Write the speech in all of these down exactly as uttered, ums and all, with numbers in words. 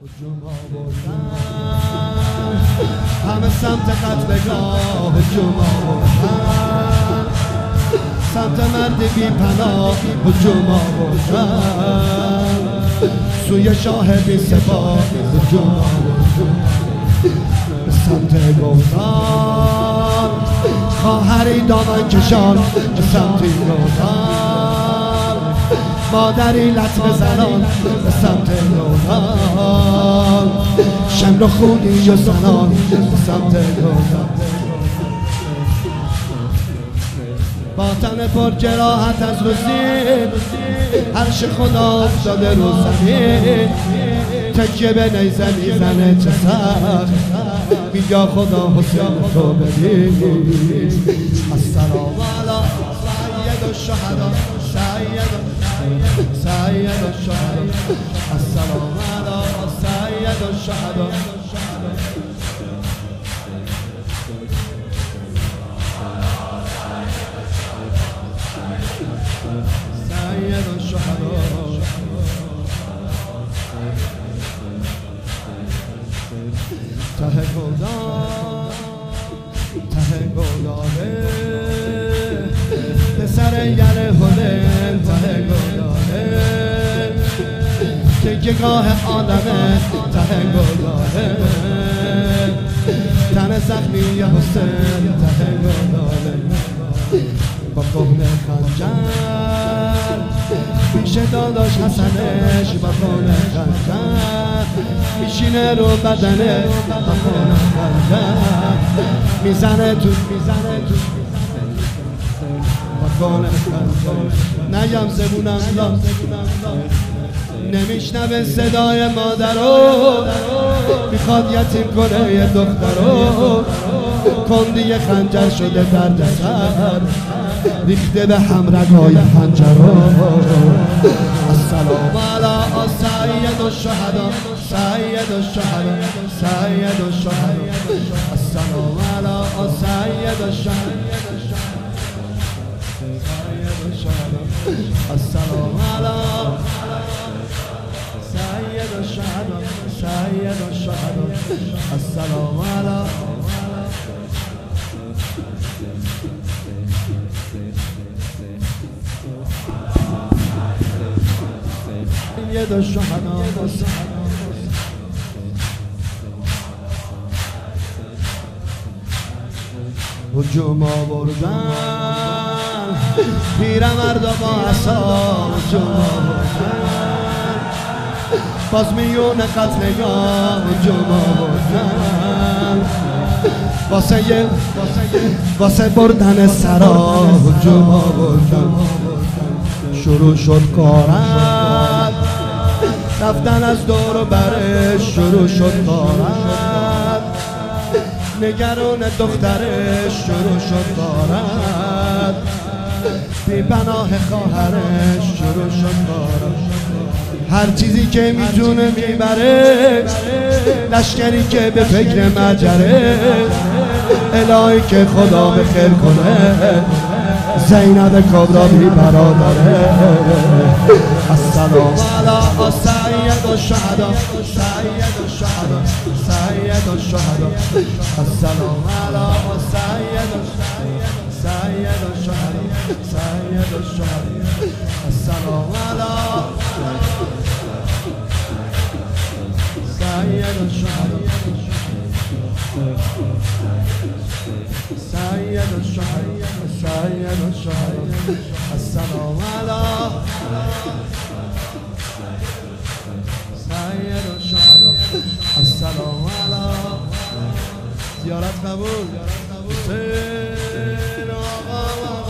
همه سمت قتلگاه هجوم آوردن، سمت مرد بی پناه هجوم آوردن، سوی شاه بی سپاه هجوم آوردن، به سمت گفتن خواهری دامن کشان به سمت گفتن، مادری لطمه زنان به سمت گفتن، شمر و خونی و زنان به سمت گفتن، با تن پر جراحت از روزی عرش خدا افتاده رو زمین، تکیه به نیزه میزنه چه سخت، میگه خدا حسین تو ببین. السلام علی سید الشهدا سید سید الشهدا، السلام علی سید الشهدا، سید الشهدا، ته گلدان ته گلدانه پسر یل هلل، ته گلدانه تکیه‌گاه عالمه، ته گلدانه تن زخمی حسین، ته گلدانه با کهن خنجر پیش داداش حسنش، با کهن خنجر میشینه رو بدنه، با کهن خنجر میزنه تو میزنه تو با کهن خنجر، نگم زبونم لام نمیشنوه صدای مادرو، میخواد یتیم کنه یه دخترو، کندی خنجر شده در سر، ریخته به هم رگای خنجرو. السلام علی سید الشهدا سید الشهدا سید الشهدا، السلام علی سید الشهدا السلام علی سید الشهدا سید الشهدا، السلام علی سید الشهدا. هجوم آوردن پیرمردا با عصا، هجوم آوردن باز میون قتلگاه، هجوم آوردن واسه واسه بردن سرا، هجوم آوردن شروع شد کارت، رفتن از دور و برش شروع شد کارت، نگران دخترش شروع شد کارت، بی پناه خواهرش شروع شد کارت، هر چیزی که میتونه میبره، لشکری که به فکر مجره، الهی که خدا بخیر کنه زینب کبرا بی برادره. السلام علی سید الشهدا سید الشهدا سید الشهدا، السلام علی سید سید الشهدا سید الشهدا، السلام علی سید الشهدا سید الشهدا سید الشهدا، السلام علی سید الشهدا، السلام علی زیارت قبول حسین آقا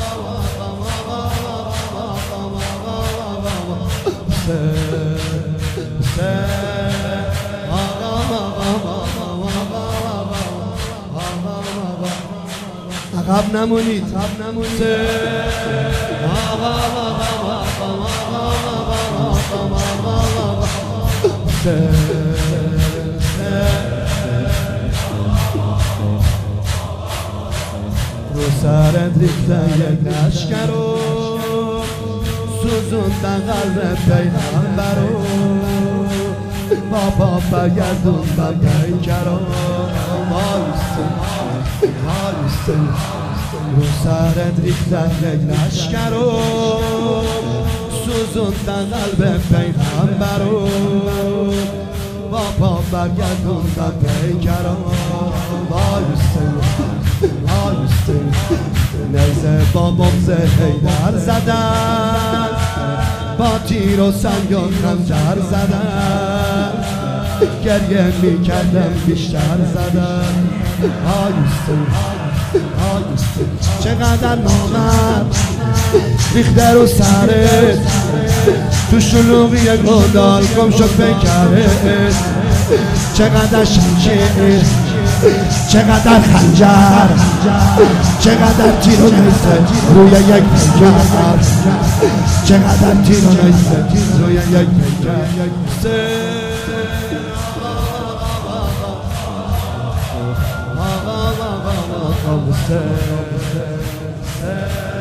عقب نمونید، عقب نمونید. رو سرت ریختن یک لشکر رو، سوزوندن قلب پیغمبر رو، بابا برگردوندم پیکرم وایسته وایسته رو سرت ریختن یک لشکرم سوزوندن قلب پیغمبرم بابا برگردوندم پیکرم وایسته وایسته نیزه با بمز حیدر زدن با تیر و سنگ و خنجر زدن گریه میکردم بیشتر زدن آیسته آیسته چقدر نامرد ریخته رو سرت تو شلوغی گودال گم شد پیکرت چقدر شمشیر چقدر خنجر چقدر تیر و نیزه روی یک پیکر چقدر تیر و نیزه روی یک پیکر